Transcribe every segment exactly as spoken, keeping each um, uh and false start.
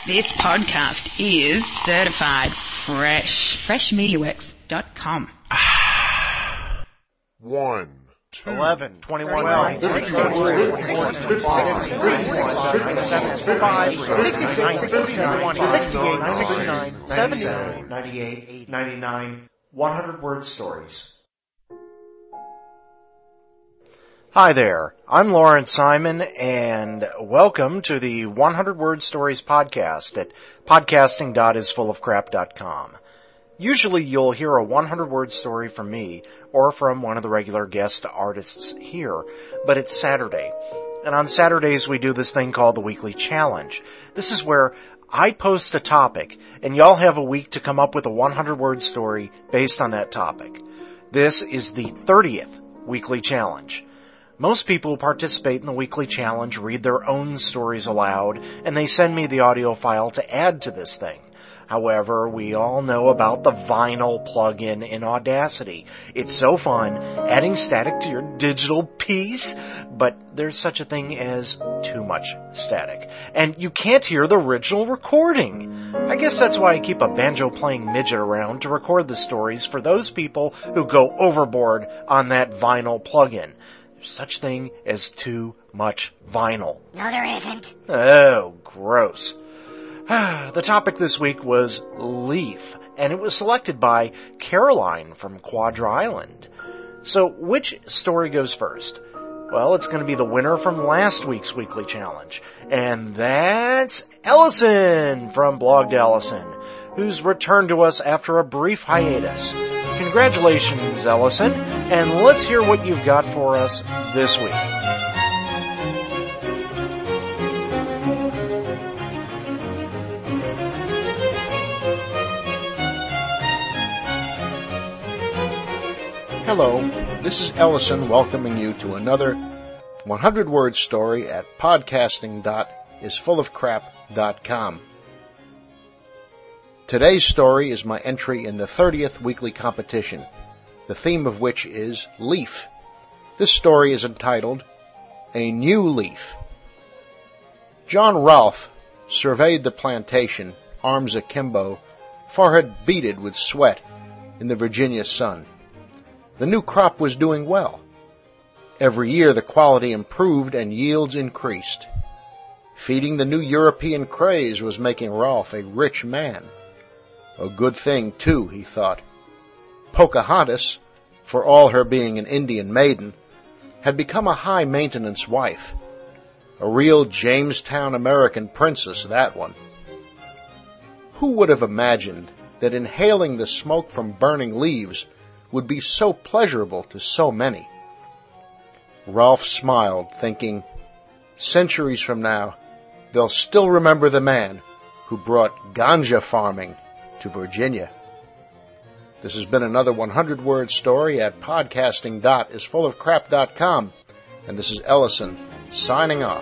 This podcast is certified fresh. fresh media works dot com. One. Two, eleven, twenty-one, twelve, sixteen, sixty-eight, sixty-nine, seventy, ninety-eight, ninety-nine, one hundred word stories. Hi there, I'm Lawrence Simon, and welcome to the one hundred word stories podcast at podcasting dot is full of crap dot com. Usually you'll hear a one hundred word story from me or from one of the regular guest artists here, but it's Saturday. And on Saturdays we do this thing called the Weekly Challenge. This is where I post a topic and y'all have a week to come up with a one hundred word story based on that topic. This is the thirtieth Weekly Challenge. Most people who participate in the Weekly Challenge read their own stories aloud and they send me the audio file to add to this thing. However, we all know about the vinyl plugin in Audacity. It's so fun, adding static to your digital piece, but there's such a thing as too much static. And you can't hear the original recording. I guess that's why I keep a banjo-playing midget around to record the stories for those people who go overboard on that vinyl plugin. There's such thing as too much vinyl. No, there isn't. Oh, gross. The topic this week was Leaf, and it was selected by Caroline from Quadra Island. So, which story goes first? Well, it's going to be the winner from last week's Weekly Challenge, and that's Ellison from Blogged Ellison, who's returned to us after a brief hiatus. Congratulations, Ellison, and let's hear what you've got for us this week. Hello, this is Ellison welcoming you to another one hundred word story at podcasting dot is full of crap dot com. Today's story is my entry in the thirtieth weekly competition, the theme of which is Leaf. This story is entitled, A New Leaf. John Rolfe surveyed the plantation, arms akimbo, forehead beaded with sweat, in the Virginia sun. The new crop was doing well. Every year the quality improved and yields increased. Feeding the new European craze was making Rolfe a rich man. A good thing, too, he thought. Pocahontas, for all her being an Indian maiden, had become a high-maintenance wife. A real Jamestown American princess, that one. Who would have imagined that inhaling the smoke from burning leaves would be so pleasurable to so many? Rolfe smiled, thinking, centuries from now, they'll still remember the man who brought ganja farming to Virginia. This has been another one hundred word story at podcasting dot is full of crap dot com, and this is Ellison signing off.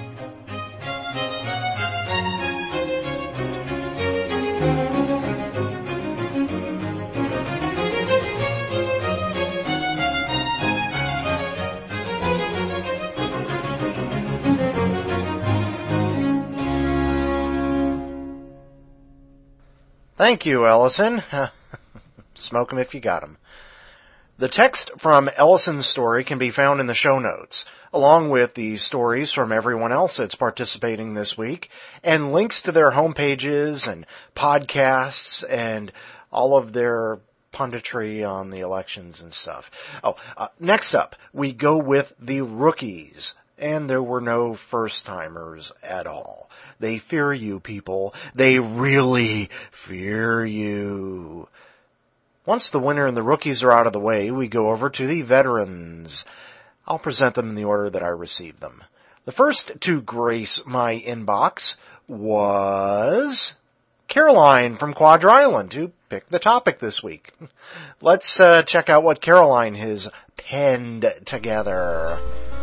Thank you, Ellison. Smoke 'em if you got 'em. The text from Ellison's story can be found in the show notes, along with the stories from everyone else that's participating this week, and links to their homepages and podcasts and all of their punditry on the elections and stuff. Oh, uh, next up, we go with the rookies, and there were no first-timers at all. They fear you, people. They really fear you. Once the winner and the rookies are out of the way, we go over to the veterans. I'll present them in the order that I received them. The first to grace my inbox was Caroline from Quadra Island, who picked the topic this week. Let's uh, check out what Caroline has penned together.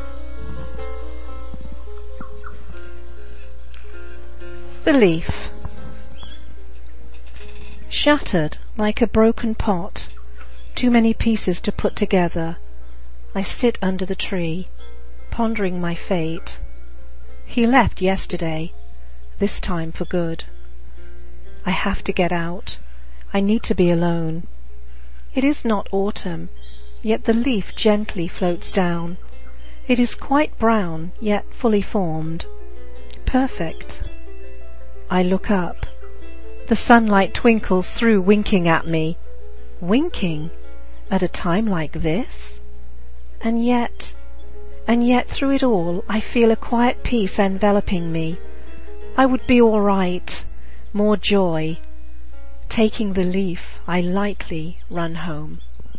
The leaf. Shattered like a broken pot, too many pieces to put together, I sit under the tree, pondering my fate. He left yesterday, this time for good. I have to get out. I need to be alone. It is not autumn, yet the leaf gently floats down. It is quite brown, yet fully formed. Perfect. I look up. The sunlight twinkles through, winking at me. Winking? At a time like this? And yet, and yet through it all I feel a quiet peace enveloping me. I would be all right. More joy. Taking the leaf, I lightly run home.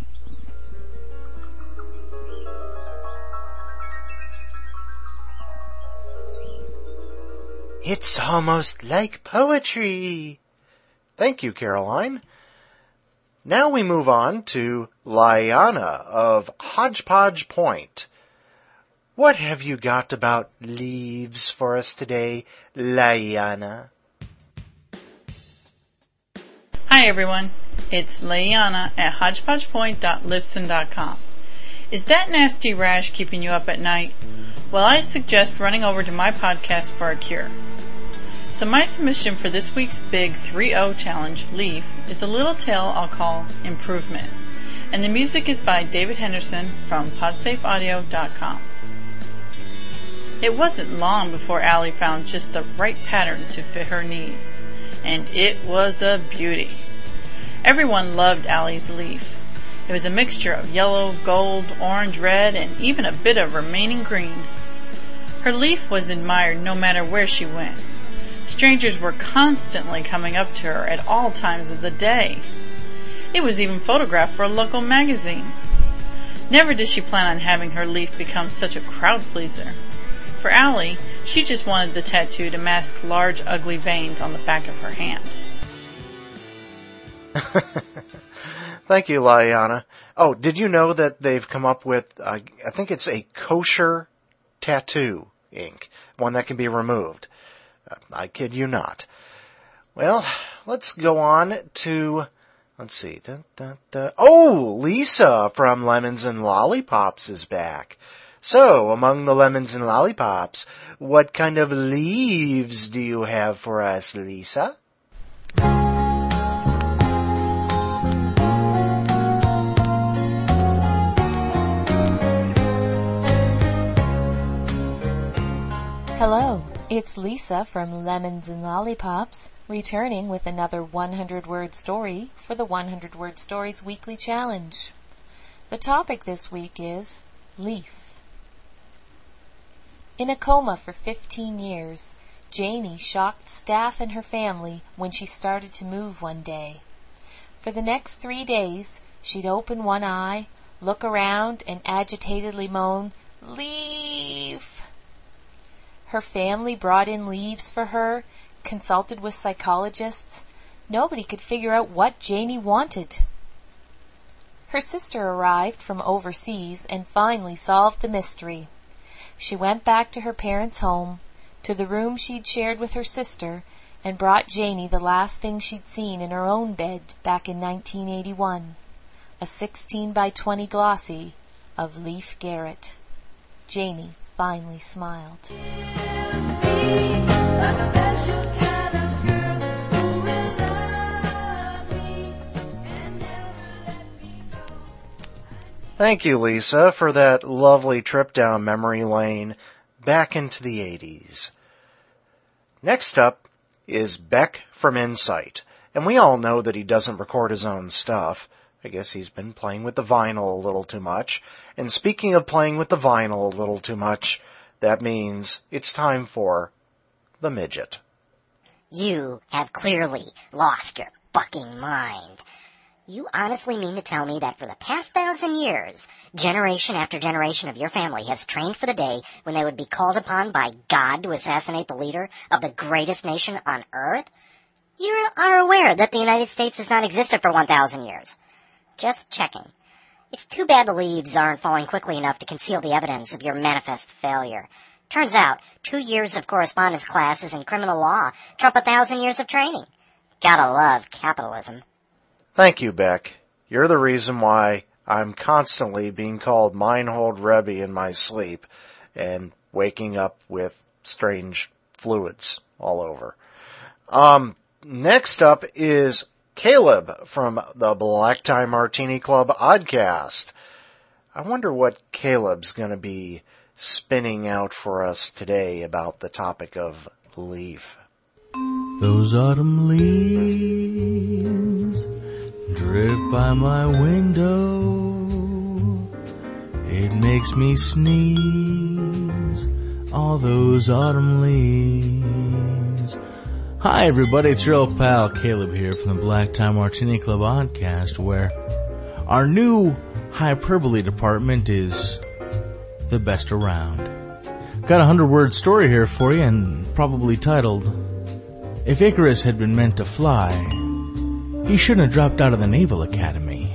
It's almost like poetry. Thank you, Caroline. Now we move on to Liana of Hodgepodge Point. What have you got about leaves for us today, Liana? Hi everyone, it's Liana at hodgepodge point dot libsyn dot com. Is that nasty rash keeping you up at night? Well, I suggest running over to my podcast for a cure. So my submission for this week's big three oh challenge, Leaf, is a little tale I'll call Improvement. And the music is by David Henderson from podsafe audio dot com. It wasn't long before Allie found just the right pattern to fit her need. And it was a beauty. Everyone loved Allie's leaf. It was a mixture of yellow, gold, orange, red, and even a bit of remaining green. Her leaf was admired no matter where she went. Strangers were constantly coming up to her at all times of the day. It was even photographed for a local magazine. Never did she plan on having her leaf become such a crowd pleaser. For Allie, she just wanted the tattoo to mask large, ugly veins on the back of her hand. Thank you, Liana. Oh, did you know that they've come up with, uh, I think it's a kosher tattoo ink, one that can be removed. Uh, I kid you not. Well, let's go on to, let's see. Da, da, da. Oh, Lisa from Lemons and Lollipops is back. So, among the lemons and lollipops, what kind of leaves do you have for us, Lisa? Hello, it's Lisa from Lemons and Lollipops, returning with another one hundred word story for the one hundred word Stories Weekly Challenge. The topic this week is Leaf. In a coma for fifteen years, Janie shocked staff and her family when she started to move one day. For the next three days, she'd open one eye, look around, and agitatedly moan, "Leaf!" Her family brought in leaves for her, consulted with psychologists. Nobody could figure out what Janie wanted. Her sister arrived from overseas and finally solved the mystery. She went back to her parents' home, to the room she'd shared with her sister, and brought Janie the last thing she'd seen in her own bed back in nineteen eighty-one, a sixteen by twenty glossy of Leif Garrett. Janie finally smiled. Thank you, Lisa, for that lovely trip down memory lane back into the eighties. Next up is Beck from Insight, and we all know that he doesn't record his own stuff. I guess he's been playing with the vinyl a little too much. And speaking of playing with the vinyl a little too much, that means it's time for the midget. You have clearly lost your fucking mind. You honestly mean to tell me that for the past thousand years, generation after generation of your family has trained for the day when they would be called upon by God to assassinate the leader of the greatest nation on earth? You are aware that the United States has not existed for one thousand years. Just checking. It's too bad the leaves aren't falling quickly enough to conceal the evidence of your manifest failure. Turns out, two years of correspondence classes in criminal law trump a thousand years of training. Gotta love capitalism. Thank you, Beck. You're the reason why I'm constantly being called Meinhold Rebbe in my sleep and waking up with strange fluids all over. Um, next up is Caleb from the Black Tie Martini Club Oddcast. I wonder what Caleb's going to be spinning out for us today about the topic of leaf. Those autumn leaves drift by my window. It makes me sneeze, all those autumn leaves. Hi everybody, it's your old pal Caleb here from the Black Tie Martini Club Oddcast, where our new hyperbole department is the best around. Got a hundred word story here for you, and probably titled, If Icarus Had Been Meant to Fly, He Shouldn't Have Dropped Out of the Naval Academy.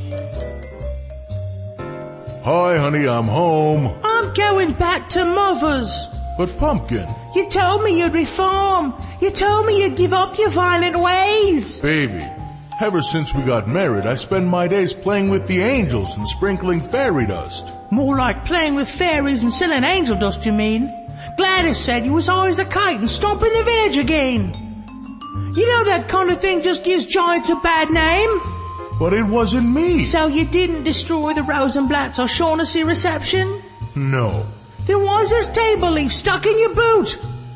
Hi, honey, I'm home. I'm going back to Mother's. But Pumpkin... You told me you'd reform. You told me you'd give up your violent ways. Baby, ever since we got married, I spend my days playing with the angels and sprinkling fairy dust. More like playing with fairies and selling angel dust, you mean? Gladys said you was always a kite and stomping the village again. You know that kind of thing just gives giants a bad name. But it wasn't me. So you didn't destroy the Rosenblatts or Shaughnessy reception? No. Then why's this table leaf stuck in your boot?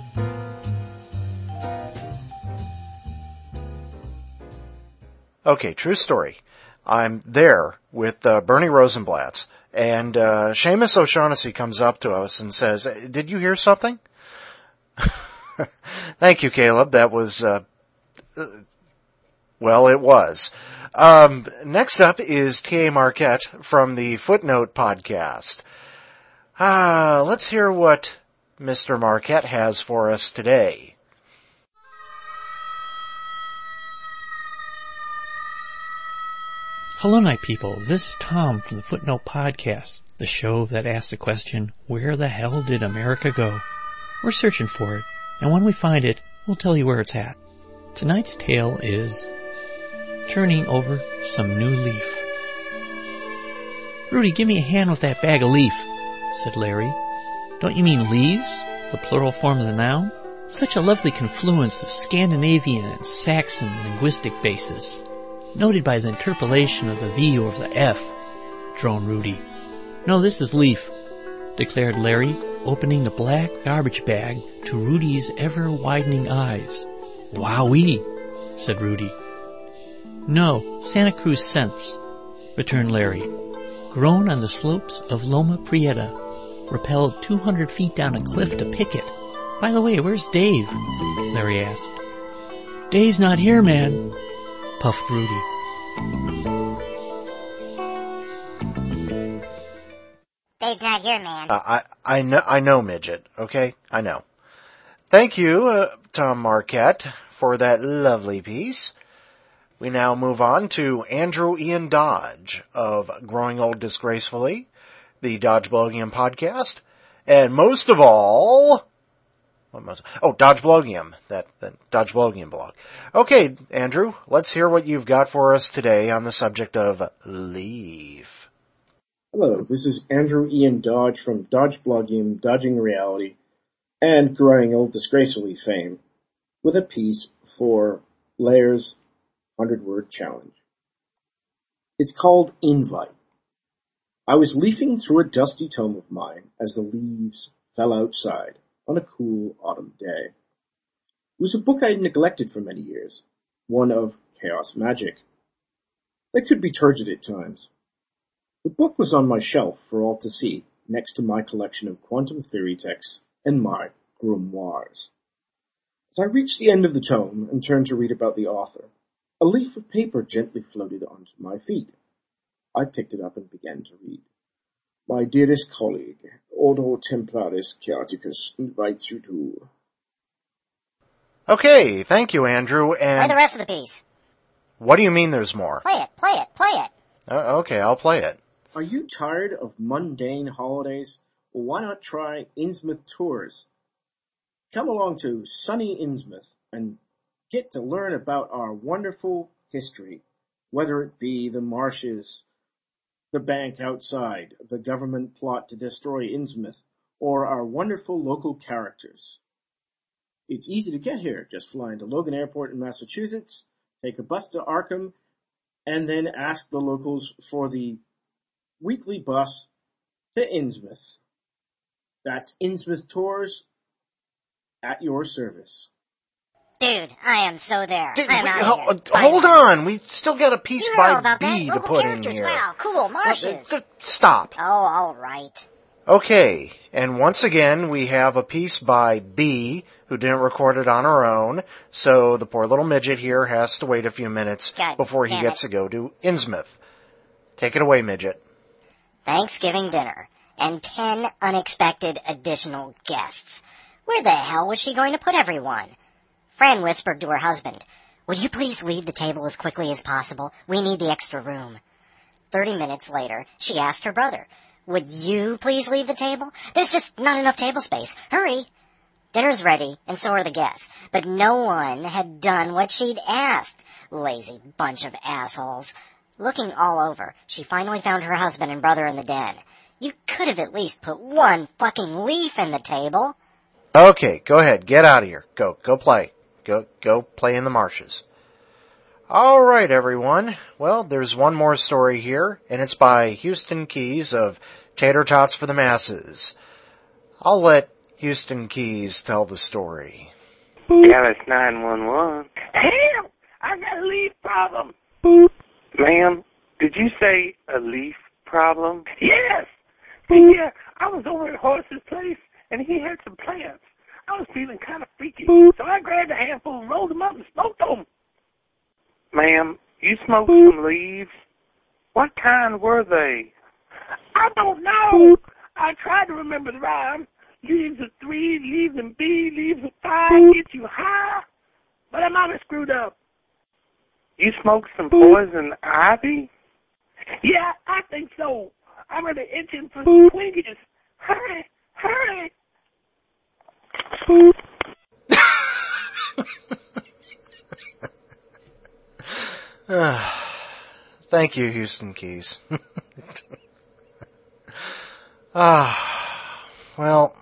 Okay, true story. I'm there with uh, Bernie Rosenblatts, and uh, Seamus O'Shaughnessy comes up to us and says, "Did you hear something?" Thank you, Caleb. That was, uh, uh, well, it was. Um, next up is T A. Marquette from the Footnote Podcast. Ah, uh, let's hear what Mister Marquette has for us today. Hello, night people. This is Tom from the Footnote Podcast, the show that asks the question, where the hell did America go? We're searching for it, and when we find it, we'll tell you where it's at. Tonight's tale is turning over some new leaf. Rudy, give me a hand with that bag of leaf, said Larry. Don't you mean leaves? The plural form of the noun? Such a lovely confluence of Scandinavian and Saxon linguistic bases. Noted by the interpolation of the V or the F, droned Rudy. No, this is leaf, declared Larry, opening the black garbage bag to Rudy's ever-widening eyes. Wowee, said Rudy. No, Santa Cruz scents, returned Larry. Grown on the slopes of Loma Prieta, rappelled two hundred feet down a cliff to pick it. By the way, where's Dave? Larry asked. Dave's not here, man, puffed Rudy. Dave's not here, man. Uh, I I know I know, midget. Okay, I know. Thank you, uh, Tom Marquette, for that lovely piece. We now move on to Andrew Ian Dodge of Growing Old Disgracefully, the Dodge Blogium podcast, and most of all, what most, oh, Dodge Blogium, that, that Dodge Blogium blog. Okay, Andrew, let's hear what you've got for us today on the subject of leaf. Hello, this is Andrew Ian Dodge from Dodge Blogium, Dodging Reality, and Growing Old Disgracefully fame, with a piece for Layer's hundred-word challenge. It's called Invite. I was leafing through a dusty tome of mine as the leaves fell outside on a cool autumn day. It was a book I had neglected for many years, one of chaos magic. That could be turgid at times. The book was on my shelf for all to see, next to my collection of quantum theory texts and my grimoires. As I reached the end of the tome and turned to read about the author, a leaf of paper gently floated onto my feet. I picked it up and began to read. My dearest colleague, Ordo Templaris Chaoticus, invites you to... Okay, thank you, Andrew, and... Play the rest of the piece. What do you mean there's more? Play it, play it, play it. Uh, okay, I'll play it. Are you tired of mundane holidays? Well, why not try Innsmouth Tours? Come along to sunny Innsmouth and get to learn about our wonderful history, whether it be the marshes, the bank outside, the government plot to destroy Innsmouth, or our wonderful local characters. It's easy to get here. Just fly into Logan Airport in Massachusetts, take a bus to Arkham, and then ask the locals for the weekly bus to Innsmouth. That's Innsmouth Tours at your service. Dude, I am so there. Dude, I'm wait, out ho- here. hold on. We still got a piece You know by about B that. to Local put in characters. here. Wow, cool. Marshes. Uh, Stop. Oh, all right. Okay, and once again, we have a piece by B, who didn't record it on her own, so the poor little midget here has to wait a few minutes God before he damn gets it. to go to Innsmouth. Take it away, midget. Thanksgiving dinner and ten unexpected additional guests. Where the hell was she going to put everyone? Fran whispered to her husband, "Would you please leave the table as quickly as possible? We need the extra room." Thirty minutes later, she asked her brother, "Would you please leave the table? There's just not enough table space. Hurry." Dinner's ready, and so are the guests, but no one had done what she'd asked. Lazy bunch of assholes. Looking all over, she finally found her husband and brother in the den. You could have at least put one fucking leaf in the table. Okay, go ahead. Get out of here. Go. Go play. Go, go play in the marshes. All right, everyone. Well, there's one more story here, and it's by Houston Keys of Tater Tots for the Masses. I'll let Houston Keys tell the story. Yeah, it's nine one one. Help! I got a leaf problem. Ma'am, did you say a leaf problem? Yes! Yeah, I was over at Horace's place, and he had some plants. I was feeling kind of freaky, so I grabbed a handful and rolled them up and smoked them. Ma'am, you smoked some leaves? What kind were they? I don't know. I tried to remember the rhyme. Leaves of three, leaves of B, leaves of five, get you high. But I might have screwed up. You smoked some poison ivy? Yeah, I think so. I'm really itching for some Twinkies. Hurry, hurry. Thank you, Houston Keys. Ah, well,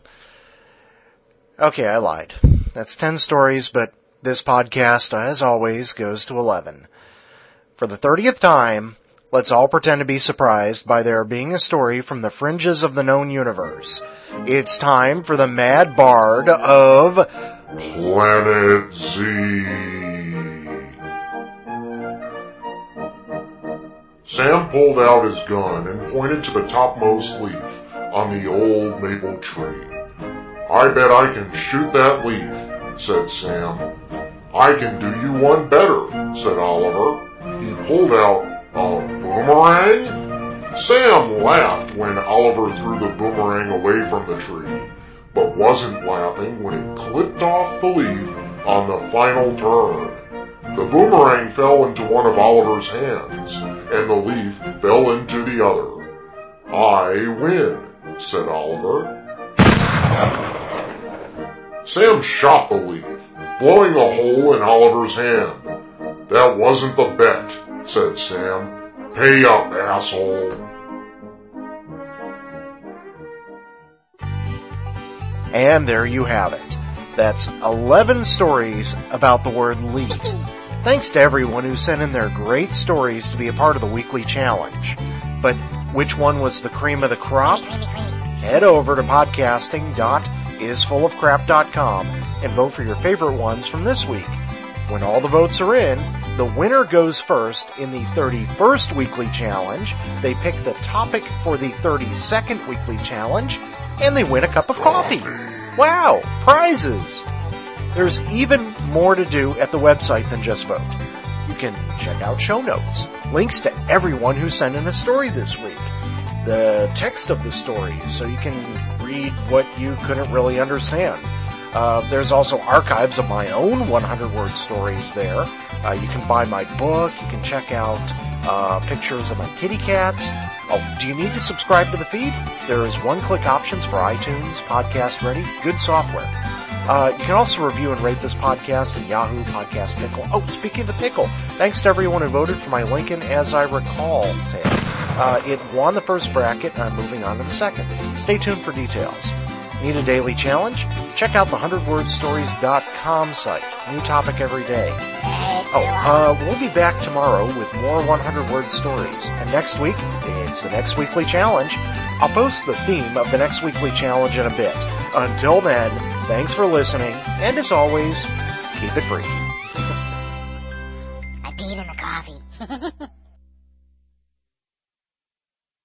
okay, I lied. That's ten stories, but this podcast, as always, goes to eleven. For the thirtieth time, let's all pretend to be surprised by there being a story from the fringes of the known universe. It's time for the Mad Bard of Planet Z. Sam pulled out his gun and pointed to the topmost leaf on the old maple tree. I bet I can shoot that leaf, said Sam. I can do you one better, said Oliver. He pulled out a boomerang? Sam laughed when Oliver threw the boomerang away from the tree, but wasn't laughing when it clipped off the leaf on the final turn. The boomerang fell into one of Oliver's hands, and the leaf fell into the other. I win, said Oliver. Sam shot the leaf, blowing a hole in Oliver's hand. That wasn't the bet, said Sam. Pay up, asshole. And there you have it. That's eleven stories about the word leaf. Thanks to everyone who sent in their great stories to be a part of the weekly challenge. But which one was the cream of the crop? Head over to podcasting dot is full of crap dot com and vote for your favorite ones from this week. When all the votes are in, the winner goes first in the thirty-first weekly challenge. They pick the topic for the thirty-second weekly challenge, and they win a cup of coffee. Wow, prizes! There's even more to do at the website than just vote. You can check out show notes, links to everyone who sent in a story this week, the text of the story so you can read what you couldn't really understand. Uh, there's also archives of my own hundred word stories there. Uh, you can buy my book. You can check out uh, pictures of my kitty cats. Oh, do you need to subscribe to the feed? There is one-click options for iTunes, Podcast Ready, good software. Uh, you can also review and rate this podcast in Yahoo Podcast Pickle. Oh, speaking of Pickle, thanks to everyone who voted for my Lincoln As I Recall tale. Uh, it won the first bracket, and I'm moving on to the second. Stay tuned for details. Need a daily challenge? Check out the one hundred word stories dot com site. New topic every day. Oh, uh, we'll be back tomorrow with more one hundred word stories. And next week, it's the next weekly challenge. I'll post the theme of the next weekly challenge in a bit. Until then, thanks for listening, and as always, keep it brief. I peed in the coffee.